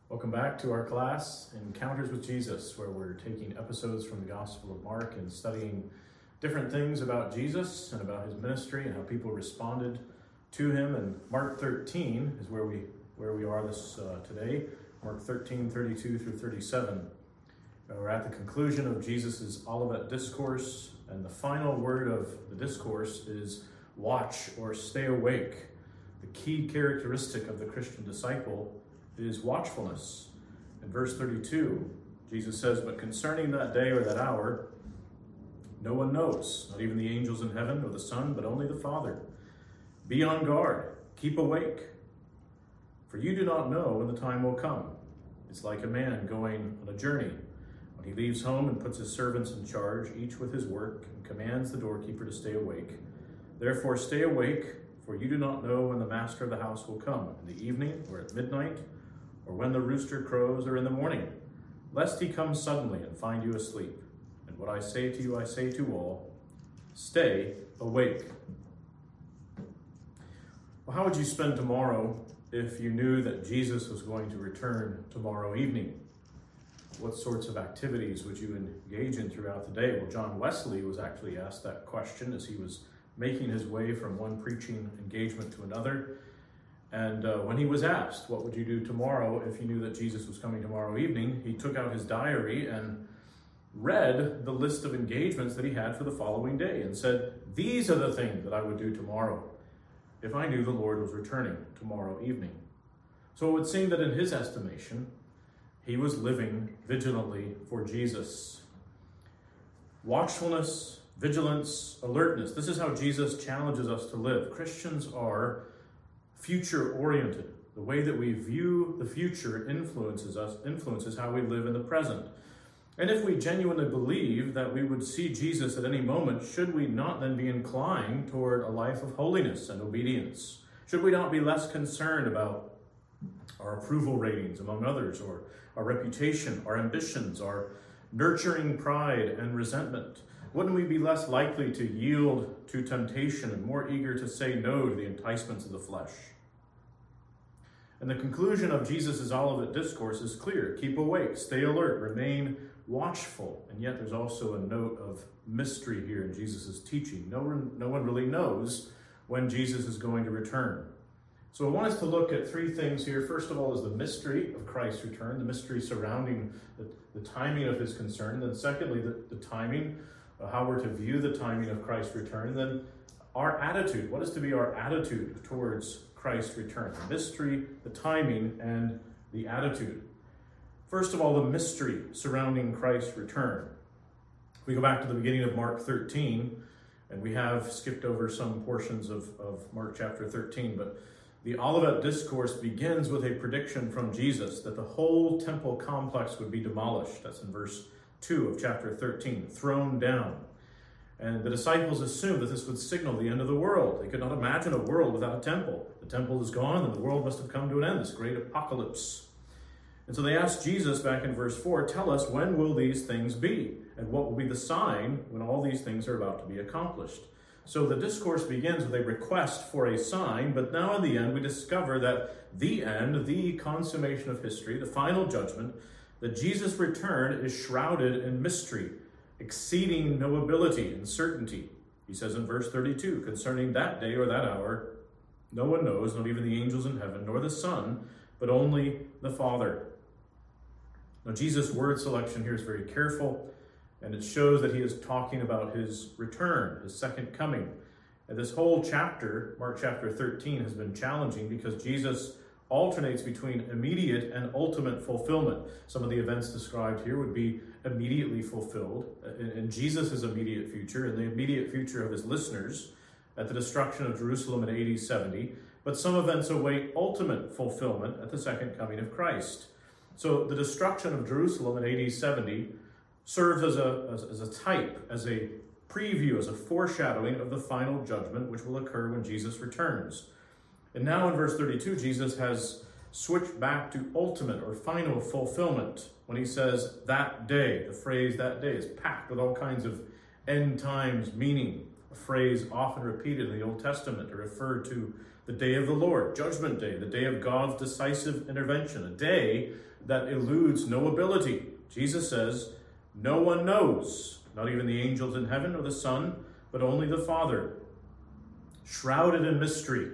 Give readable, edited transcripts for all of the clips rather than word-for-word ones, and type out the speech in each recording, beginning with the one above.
Welcome back to our class, Encounters with Jesus, where we're taking episodes from the Gospel of Mark and studying different things about Jesus and about his ministry and how people responded to him. And Mark 13 is where we are today. Mark 13, 32 through 37. We're at the conclusion of Jesus' Olivet Discourse, and the final word of the discourse is watch or stay awake. The key characteristic of the Christian disciple is watchfulness. In verse 32, Jesus says, "But concerning that day or that hour, no one knows, not even the angels in heaven or the Son, but only the Father. Be on guard, keep awake, for you do not know when the time will come. It's like a man going on a journey. When he leaves home and puts his servants in charge, each with his work, and commands the doorkeeper to stay awake. Therefore stay awake, for you do not know when the master of the house will come, in the evening or at midnight, or when the rooster crows or in the morning, lest he come suddenly and find you asleep. And what I say to you, I say to all, stay awake." Well, how would you spend tomorrow if you knew that Jesus was going to return tomorrow evening? What sorts of activities would you engage in throughout the day? Well, John Wesley was actually asked that question as he was making his way from one preaching engagement to another. And when he was asked, what would you do tomorrow if you knew that Jesus was coming tomorrow evening, he took out his diary and read the list of engagements that he had for the following day and said, "These are the things that I would do tomorrow if I knew the Lord was returning tomorrow evening." So it would seem that in his estimation, he was living vigilantly for Jesus. Watchfulness, vigilance, alertness. This is how Jesus challenges us to live. Christians are future-oriented. The way that we view the future influences how we live in the present. And if we genuinely believe that we would see Jesus at any moment, should we not then be inclined toward a life of holiness and obedience? Should we not be less concerned about our approval ratings, among others, or our reputation, our ambitions, our nurturing pride and resentment? Wouldn't we be less likely to yield to temptation and more eager to say no to the enticements of the flesh? And the conclusion of Jesus' Olivet Discourse is clear. Keep awake, stay alert, remain watchful. And yet there's also a note of mystery here in Jesus' teaching. No one really knows when Jesus is going to return. So I want us to look at three things here. First of all is the mystery of Christ's return, the mystery surrounding the timing of his concern. Then secondly, the timing, how we're to view the timing of Christ's return. And then our attitude. What is to be our attitude towards Christ's return? The mystery, the timing, and the attitude. First of all, the mystery surrounding Christ's return. We go back to the beginning of Mark 13, and we have skipped over some portions of Mark chapter 13, but the Olivet Discourse begins with a prediction from Jesus that the whole temple complex would be demolished. That's in verse 2 of chapter 13, thrown down. And the disciples assumed that this would signal the end of the world. They could not imagine a world without a temple. The temple is gone, and the world must have come to an end, this great apocalypse. And so they asked Jesus back in verse 4, "Tell us, when will these things be? And what will be the sign when all these things are about to be accomplished?" So the discourse begins with a request for a sign, but now in the end we discover that the end, the consummation of history, the final judgment, that Jesus' return is shrouded in mystery, exceeding knowability and certainty. He says in verse 32, "Concerning that day or that hour, no one knows, not even the angels in heaven, nor the Son, but only the Father." Now, Jesus' word selection here is very careful, and it shows that he is talking about his return, his second coming. And this whole chapter, Mark chapter 13, has been challenging because Jesus alternates between immediate and ultimate fulfillment. Some of the events described here would be immediately fulfilled in Jesus' immediate future, and the immediate future of his listeners at the destruction of Jerusalem in AD 70. But some events await ultimate fulfillment at the second coming of Christ. So the destruction of Jerusalem in AD 70 serves as a type, as a preview, as a foreshadowing of the final judgment which will occur when Jesus returns. And now in verse 32, Jesus has switched back to ultimate or final fulfillment when he says that day. The phrase that day is packed with all kinds of end times meaning. a phrase often repeated in the Old Testament to refer to the day of the Lord, Judgment Day, the day of God's decisive intervention, a day that eludes no ability. Jesus says, no one knows, not even the angels in heaven or the Son, but only the Father, shrouded in mystery.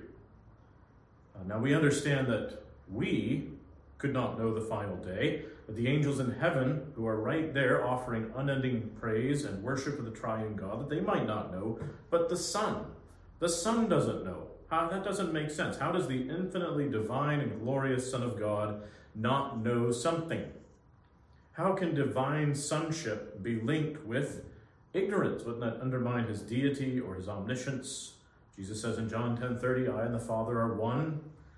Now we understand that we could not know the final day, but the angels in heaven, who are right there offering unending praise and worship of the triune God, that they might not know, but the Son doesn't know. That doesn't make sense. How does the infinitely divine and glorious Son of God not know something? How can divine sonship be linked with ignorance? Wouldn't that undermine his deity or his omniscience? Jesus says in John 10:30, I and the Father are one.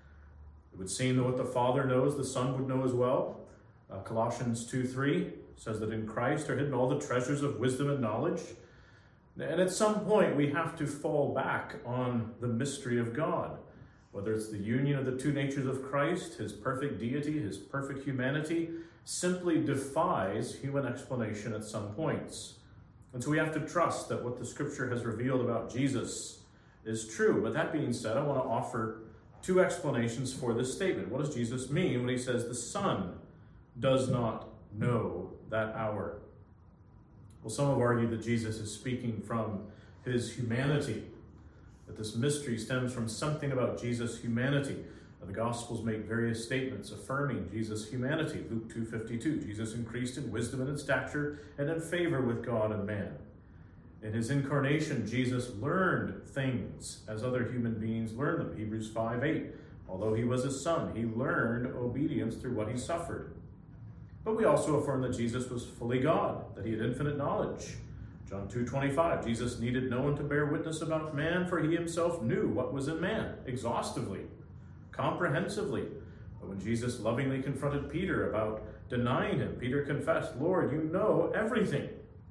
It would seem that what the Father knows, the Son would know as well. Colossians 2:3 says that in Christ are hidden all the treasures of wisdom and knowledge. And at some point, we have to fall back on the mystery of God, whether it's the union of the two natures of Christ, his perfect deity, his perfect humanity, simply defies human explanation at some points. And so we have to trust that what the Scripture has revealed about Jesus is true. But that being said, I want to offer two explanations for this statement. What does Jesus mean when he says the Son does not know that hour? Well, some have argued that Jesus is speaking from his humanity, that this mystery stems from something about Jesus' humanity. The Gospels make various statements affirming Jesus' humanity. Luke 2:52, Jesus increased in wisdom and in stature and in favor with God and man. In his incarnation, Jesus learned things as other human beings learn them. Hebrews 5:8, although he was a son, he learned obedience through what he suffered. But we also affirm that Jesus was fully God, that he had infinite knowledge. John 2:25, Jesus needed no one to bear witness about man, for he himself knew what was in man, exhaustively, comprehensively. But when Jesus lovingly confronted Peter about denying him, Peter confessed, Lord, you know everything.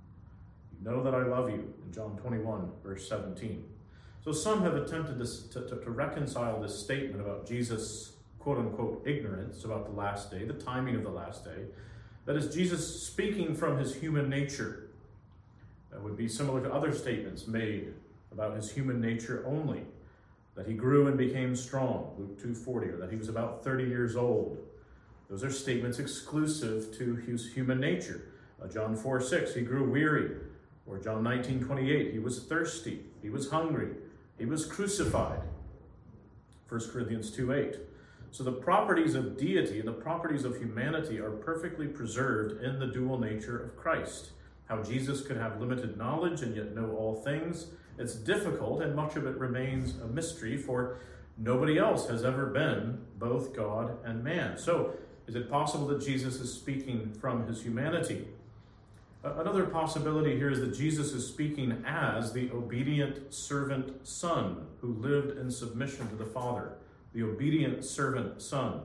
You know that I love you, in John 21, verse 17. So some have attempted to reconcile this statement about Jesus' quote-unquote ignorance about the last day, the timing of the last day. That is, Jesus speaking from his human nature. That would be similar to other statements made about his human nature only. That he grew and became strong, Luke 2:40, or that he was about 30 years old. Those are statements exclusive to his human nature. John 4:6, he grew weary. Or John 19:28, he was thirsty, he was hungry, he was crucified. 1 Corinthians 2:8. So the properties of deity and the properties of humanity are perfectly preserved in the dual nature of Christ. How Jesus could have limited knowledge and yet know all things, it's difficult, and much of it remains a mystery, for nobody else has ever been both God and man. So, is it possible that Jesus is speaking from his humanity? Another possibility here is that Jesus is speaking as the obedient servant son who lived in submission to the Father, the obedient servant son.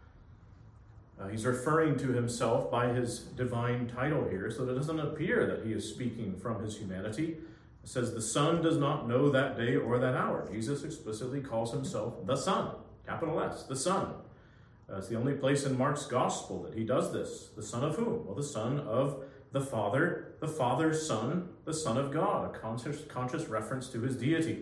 He's referring to himself by his divine title here, so that it doesn't appear that he is speaking from his humanity. It says the Son does not know that day or that hour. Jesus explicitly calls himself the Son, capital S, the Son. It's the only place in Mark's Gospel that he does this. The Son of whom? Well, the Son of the Father's Son, the Son of God, a conscious reference to his deity.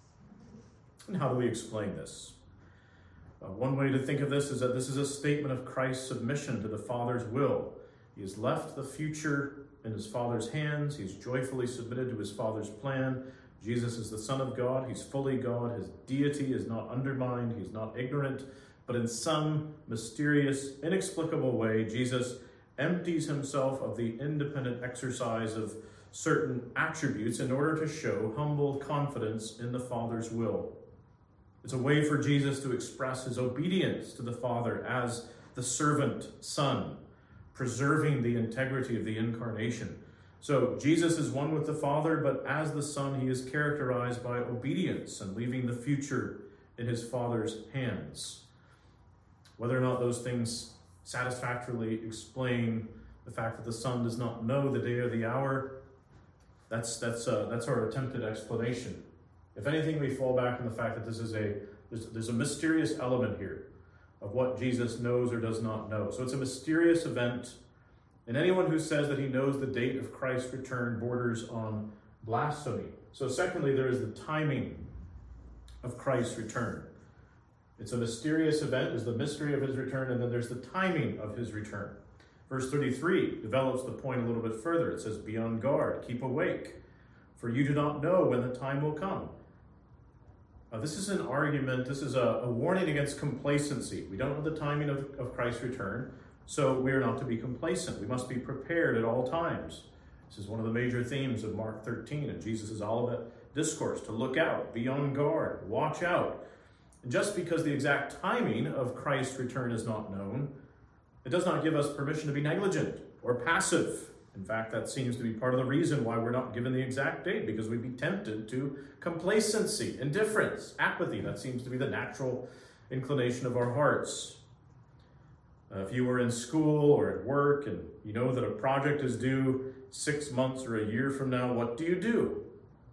And how do we explain this? One way to think of this is that this is a statement of Christ's submission to the Father's will. He has left the future in his Father's hands. He's joyfully submitted to his Father's plan. Jesus is the Son of God. He's fully God. His deity is not undermined. He's not ignorant. But in some mysterious, inexplicable way, Jesus empties himself of the independent exercise of certain attributes in order to show humble confidence in the Father's will. It's a way for Jesus to express his obedience to the Father as the servant son, preserving the integrity of the incarnation. So Jesus is one with the Father, but as the Son, he is characterized by obedience and leaving the future in his Father's hands. Whether or not those things satisfactorily explain the fact that the Son does not know the day or the hour, that's our attempted explanation. If anything, we fall back on the fact that there's a mysterious element here of what Jesus knows or does not know. So it's a mysterious event, and anyone who says that he knows the date of Christ's return borders on blasphemy. So secondly, there is the timing of Christ's return. It's a mysterious event, is the mystery of his return, and then there's the timing of his return. Verse 33 develops the point a little bit further. It says, be on guard, keep awake, for you do not know when the time will come. This is an argument, this is a warning against complacency. We don't know the timing of Christ's return, so we are not to be complacent. We must be prepared at all times. This is one of the major themes of Mark 13 and Jesus' Olivet Discourse, to look out, be on guard, watch out. And just because the exact timing of Christ's return is not known, it does not give us permission to be negligent or passive. In fact, that seems to be part of the reason why we're not given the exact date, because we'd be tempted to complacency, indifference, apathy. That seems to be the natural inclination of our hearts. If you were in school or at work and you know that a project is due 6 months or a year from now, what do?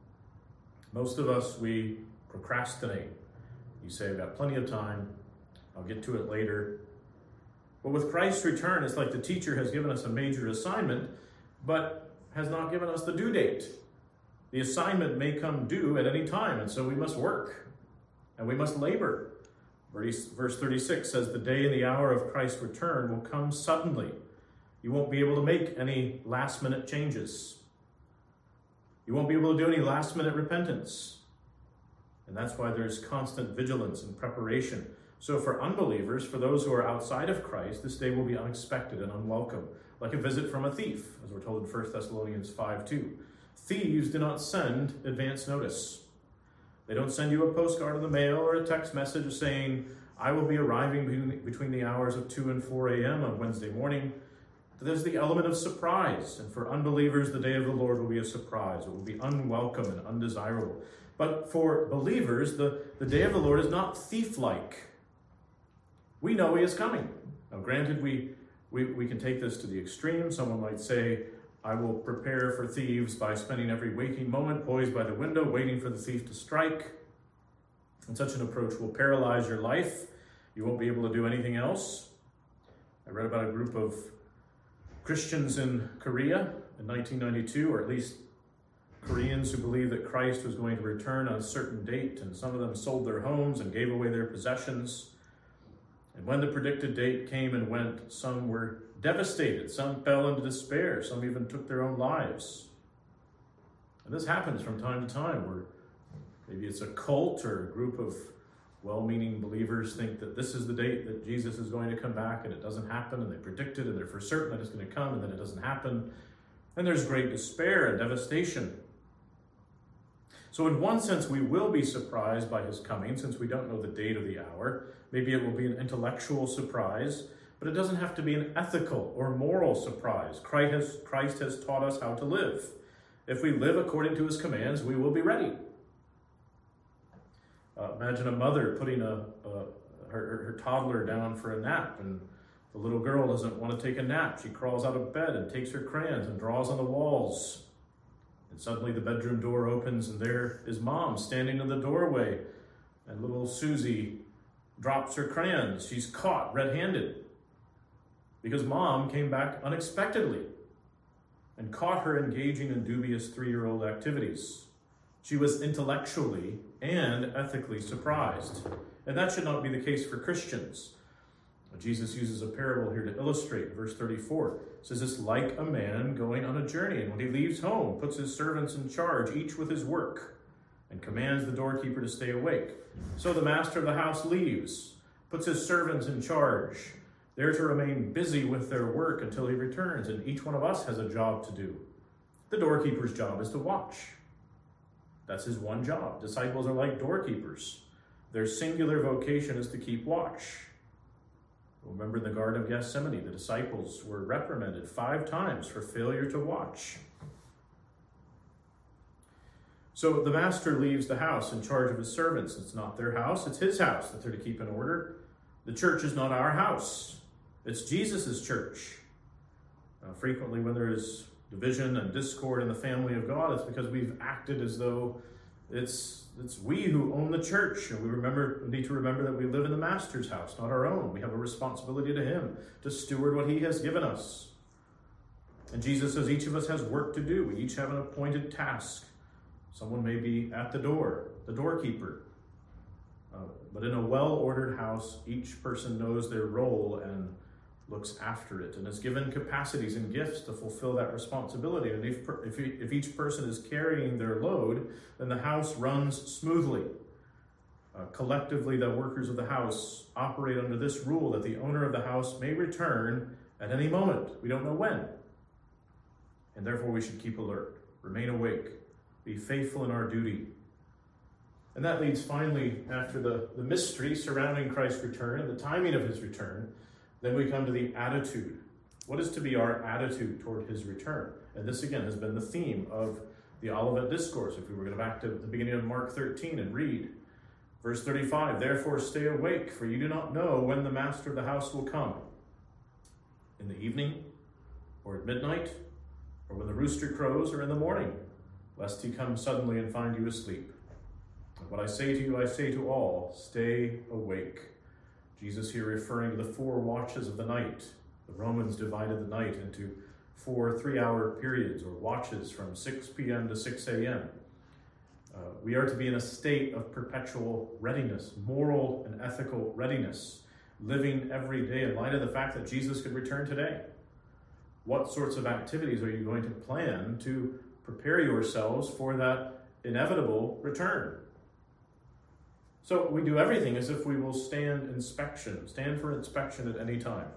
Most of us, we procrastinate. You say, I've got plenty of time, I'll get to it later. But with Christ's return, it's like the teacher has given us a major assignment, but has not given us the due date. The assignment may come due at any time, and so we must work, and we must labor. Verse 36 says, the day and the hour of Christ's return will come suddenly. You won't be able to make any last-minute changes. You won't be able to do any last-minute repentance. And that's why there's constant vigilance and preparation. So for unbelievers, for those who are outside of Christ, this day will be unexpected and unwelcome, like a visit from a thief, as we're told in 1 Thessalonians 5:2. Thieves do not send advance notice. They don't send you a postcard in the mail or a text message saying, I will be arriving between the hours of 2 and 4 a.m. on Wednesday morning. There's the element of surprise, and for unbelievers, the day of the Lord will be a surprise. It will be unwelcome and undesirable. But for believers, the day of the Lord is not thief-like. We know he is coming. Now, granted, we can take this to the extreme. Someone might say, I will prepare for thieves by spending every waking moment poised by the window, waiting for the thief to strike. And such an approach will paralyze your life. You won't be able to do anything else. I read about a group of Christians in Korea in 1992, or at least Koreans who believed that Christ was going to return on a certain date, and some of them sold their homes and gave away their possessions. And when the predicted date came and went, some were devastated, some fell into despair, some even took their own lives. And this happens from time to time, where maybe it's a cult or a group of well-meaning believers think that this is the date that Jesus is going to come back, and it doesn't happen, and they predict it, and they're for certain that it's going to come, and then it doesn't happen. And there's great despair and devastation. So in one sense, we will be surprised by his coming, since we don't know the date or the hour. Maybe it will be an intellectual surprise, but it doesn't have to be an ethical or moral surprise. Christ has taught us how to live. If we live according to his commands, we will be ready. Imagine a mother putting her toddler down for a nap, and the little girl doesn't want to take a nap. She crawls out of bed and takes her crayons and draws on the walls. And suddenly the bedroom door opens, and there is Mom standing in the doorway. And little Susie drops her crayons. She's caught red-handed because Mom came back unexpectedly and caught her engaging in dubious 3-year-old activities. She was intellectually and ethically surprised. And that should not be the case for Christians. Jesus uses a parable here to illustrate. Verse 34 says, it's like a man going on a journey, and when he leaves home, puts his servants in charge, each with his work, and commands the doorkeeper to stay awake. So the master of the house leaves, puts his servants in charge. They're to remain busy with their work until he returns, and each one of us has a job to do. The doorkeeper's job is to watch. That's his one job. Disciples are like doorkeepers. Their singular vocation is to keep watch. Remember in the Garden of Gethsemane, the disciples were reprimanded 5 times for failure to watch. So the master leaves the house in charge of his servants. It's not their house, it's his house that they're to keep in order. The church is not our house. It's Jesus' church. Frequently when there is division and discord in the family of God, it's because we've acted as though it's we who own the church, and we need to remember that we live in the master's house, not our own. We have a responsibility to him to steward what he has given us. And Jesus says each of us has work to do. We each have an appointed task. Someone may be at the door, the doorkeeper. But in a well-ordered house, each person knows their role and looks after it and is given capacities and gifts to fulfill that responsibility. And if each person is carrying their load, then the house runs smoothly. Collectively, the workers of the house operate under this rule that the owner of the house may return at any moment. We don't know when. And therefore we should keep alert, remain awake, be faithful in our duty. And that leads finally, after the mystery surrounding Christ's return and the timing of his return, then we come to the attitude. What is to be our attitude toward his return? And this again has been the theme of the Olivet Discourse. If we were to go back to the beginning of Mark 13 and read verse 35, therefore stay awake, for you do not know when the master of the house will come. In the evening, or at midnight, or when the rooster crows, or in the morning, lest he come suddenly and find you asleep. And what I say to you, I say to all, stay awake. Jesus here referring to the 4 watches of the night. The Romans divided the night into 4 3-hour periods or watches from 6 p.m. to 6 a.m. We are to be in a state of perpetual readiness, moral and ethical readiness, living every day in light of the fact that Jesus could return today. What sorts of activities are you going to plan to prepare yourselves for that inevitable return? So we do everything as if we will stand for inspection at any time.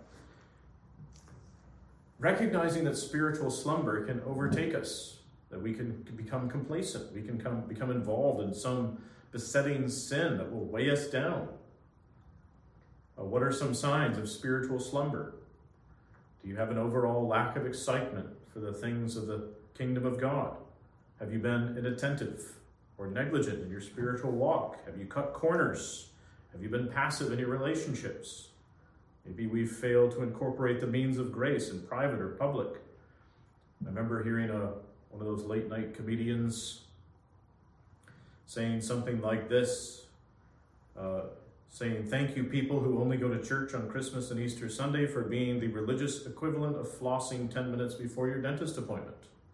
Recognizing that spiritual slumber can overtake us, that we can become complacent, we can become involved in some besetting sin that will weigh us down. What are some signs of spiritual slumber? Do you have an overall lack of excitement for the things of the kingdom of God? Have you been inattentive or negligent in your spiritual walk? Have you cut corners? Have you been passive in your relationships? Maybe we've failed to incorporate the means of grace in private or public. I remember hearing one of those late night comedians saying something like this, saying, thank you people who only go to church on Christmas and Easter Sunday for being the religious equivalent of flossing 10 minutes before your dentist appointment.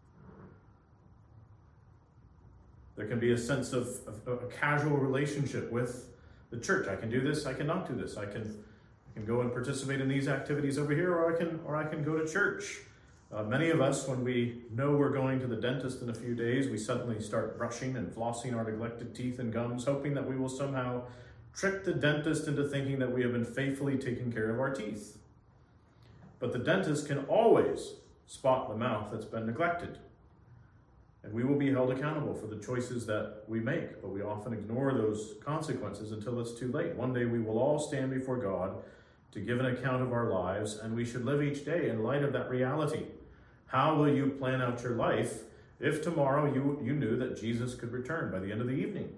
There can be a sense of a casual relationship with the church. I can do this, I cannot do this. I can go and participate in these activities over here, or I can go to church. Many of us, when we know we're going to the dentist in a few days, we suddenly start brushing and flossing our neglected teeth and gums, hoping that we will somehow trick the dentist into thinking that we have been faithfully taking care of our teeth. But the dentist can always spot the mouth that's been neglected. And we will be held accountable for the choices that we make, but we often ignore those consequences until it's too late. One day we will all stand before God to give an account of our lives, and we should live each day in light of that reality. How will you plan out your life if tomorrow you knew that Jesus could return by the end of the evening?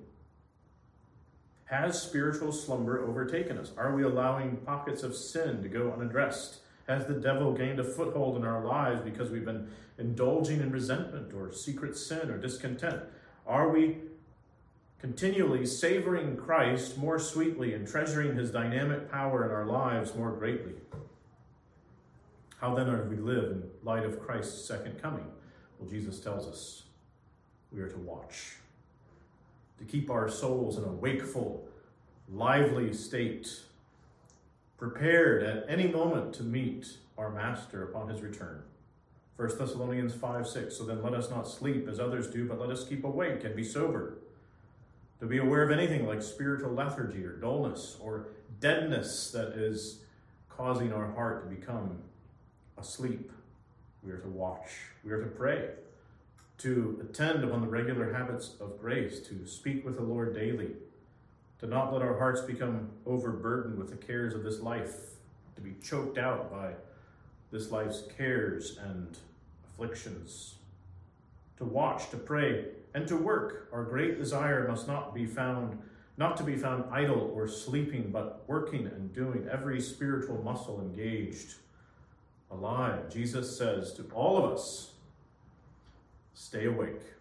Has spiritual slumber overtaken us? Are we allowing pockets of sin to go unaddressed? Has the devil gained a foothold in our lives because we've been indulging in resentment or secret sin or discontent? Are we continually savoring Christ more sweetly and treasuring his dynamic power in our lives more greatly? How then are we to live in light of Christ's second coming? Well, Jesus tells us we are to watch, to keep our souls in a wakeful, lively state, prepared at any moment to meet our Master upon his return. 1 Thessalonians 5:6, so then let us not sleep as others do, but let us keep awake and be sober. To be aware of anything like spiritual lethargy or dullness or deadness that is causing our heart to become asleep. We are to watch. We are to pray, to attend upon the regular habits of grace, to speak with the Lord daily, to not let our hearts become overburdened with the cares of this life, to be choked out by this life's cares and afflictions, to watch, to pray, and to work. Our great desire must not to be found idle or sleeping, but working and doing, every spiritual muscle engaged, alive. Jesus says to all of us, stay awake.